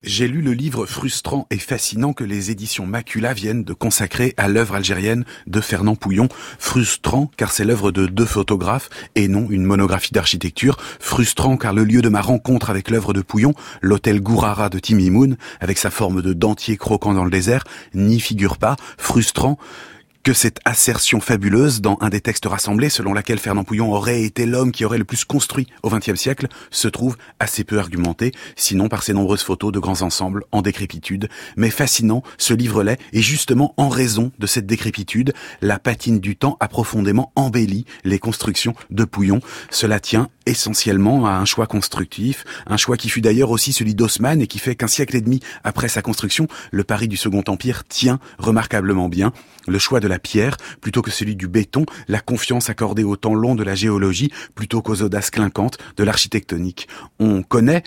J'ai lu le livre frustrant et fascinant que les éditions Macula viennent de consacrer à l'œuvre algérienne de Fernand Pouillon. Frustrant car c'est l'œuvre de deux photographes et non une monographie d'architecture. Frustrant car le lieu de ma rencontre avec l'œuvre de Pouillon, l'hôtel Gourara de Timimoun, avec sa forme de dentier croquant dans le désert, n'y figure pas. Frustrant que cette assertion fabuleuse dans un des textes rassemblés selon laquelle Fernand Pouillon aurait été l'homme qui aurait le plus construit au XXe siècle se trouve assez peu argumentée, sinon par ses nombreuses photos de grands ensembles en décrépitude. Mais fascinant, ce livre l'est, et justement en raison de cette décrépitude, la patine du temps a profondément embelli les constructions de Pouillon. Cela tient essentiellement à un choix constructif, un choix qui fut d'ailleurs aussi celui d'Haussmann et qui fait qu'un siècle et demi après sa construction, le Paris du Second Empire tient remarquablement bien. Le choix de la pierre plutôt que celui du béton, la confiance accordée au temps long de la géologie plutôt qu'aux audaces clinquantes de l'architectonique. On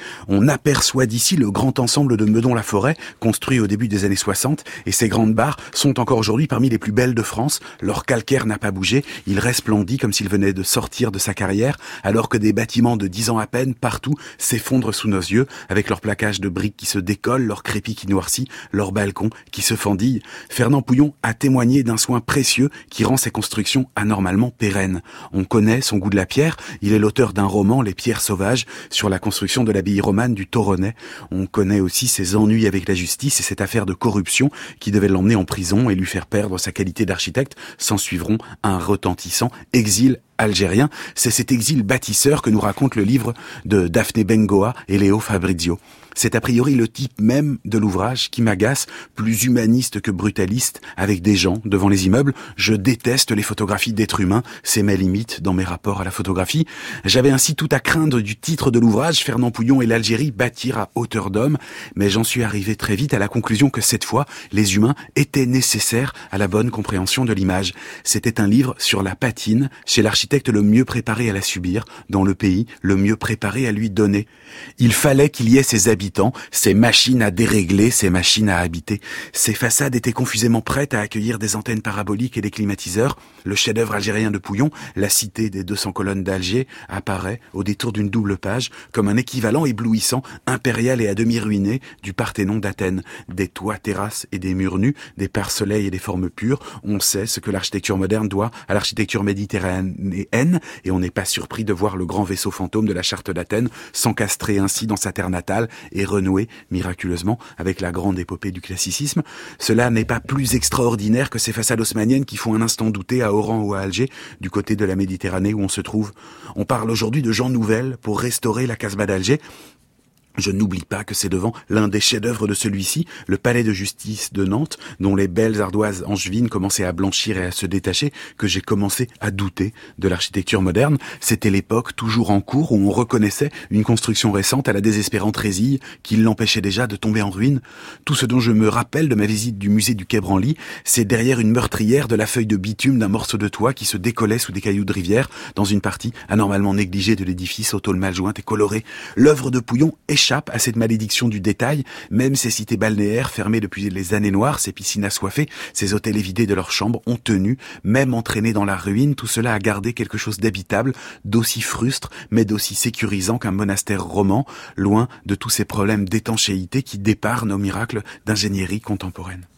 aperçoit d'ici le grand ensemble de Meudon-la-Forêt, construit au début des années 60, et ces grandes barres sont encore aujourd'hui parmi les plus belles de France. Leur calcaire n'a pas bougé, il resplendit comme s'il venait de sortir de sa carrière, alors que des bâtiments de 10 ans à peine, partout, s'effondrent sous nos yeux, avec leur plaquage de briques qui se décollent, leur crépi qui noircit, leurs balcons qui se fendillent. Fernand Pouillon a témoigné d'un soin précieux qui rend ses constructions anormalement pérennes. On connaît son goût de la pierre, il est l'auteur d'un roman, Les Pierres Sauvages, sur la construction de l'abbaye romane du Toronnais. On connaît aussi ses ennuis avec la justice et cette affaire de corruption qui devait l'emmener en prison et lui faire perdre sa qualité d'architecte. S'en suivront un retentissant exil algérien. C'est cet exil bâtisseur que nous raconte le livre de Daphné Bengoa et Léo Fabrizio. C'est a priori le type même de l'ouvrage qui m'agace, plus humaniste que brutaliste, avec des gens devant les immeubles. Je déteste les photographies d'êtres humains, c'est ma limite dans mes rapports à la photographie. J'avais ainsi tout à craindre du titre de l'ouvrage, Fernand Pouillon et l'Algérie bâtir à hauteur d'homme, mais j'en suis arrivé très vite à la conclusion que cette fois, les humains étaient nécessaires à la bonne compréhension de l'image. C'était un livre sur la patine, chez l'architecte le mieux préparé à la subir, dans le pays le mieux préparé à lui donner. Il fallait qu'il y ait ces habitants, ces machines à dérégler, ces machines à habiter. Ces façades étaient confusément prêtes à accueillir des antennes paraboliques et des climatiseurs. Le chef-d'œuvre algérien de Pouillon, la cité des 200 colonnes d'Alger, apparaît au détour d'une double page comme un équivalent éblouissant, impérial et à demi ruiné du Parthénon d'Athènes. Des toits, terrasses et des murs nus, des pare-soleils et des formes pures. On sait ce que l'architecture moderne doit à l'architecture méditerranéenne et on n'est pas surpris de voir le grand vaisseau fantôme de la charte d'Athènes s'encastrer ainsi dans sa terre natale et renouer miraculeusement avec la grande épopée du classicisme. Cela n'est pas plus extraordinaire que ces façades haussmanniennes qui font un instant douter à Oran ou à Alger, du côté de la Méditerranée où on se trouve. On parle aujourd'hui de gens nouvelles pour restaurer la Casbah d'Alger. Je n'oublie pas que c'est devant l'un des chefs-d'œuvre de celui-ci, le palais de justice de Nantes, dont les belles ardoises angevines commençaient à blanchir et à se détacher, que j'ai commencé à douter de l'architecture moderne. C'était l'époque toujours en cours où on reconnaissait une construction récente à la désespérante résille qui l'empêchait déjà de tomber en ruine. Tout ce dont je me rappelle de ma visite du musée du Quai Branly, c'est derrière une meurtrière de la feuille de bitume d'un morceau de toit qui se décollait sous des cailloux de rivière dans une partie anormalement négligée de l'édifice aux tôles mal jointes et colorées. L'œuvre de Pouillon échappe à cette malédiction du détail, même ces cités balnéaires fermées depuis les années noires, ces piscines assoiffées, ces hôtels évidés de leurs chambres ont tenu, même entraînés dans la ruine, tout cela a gardé quelque chose d'habitable, d'aussi frustre, mais d'aussi sécurisant qu'un monastère roman, loin de tous ces problèmes d'étanchéité qui déparent nos miracles d'ingénierie contemporaine.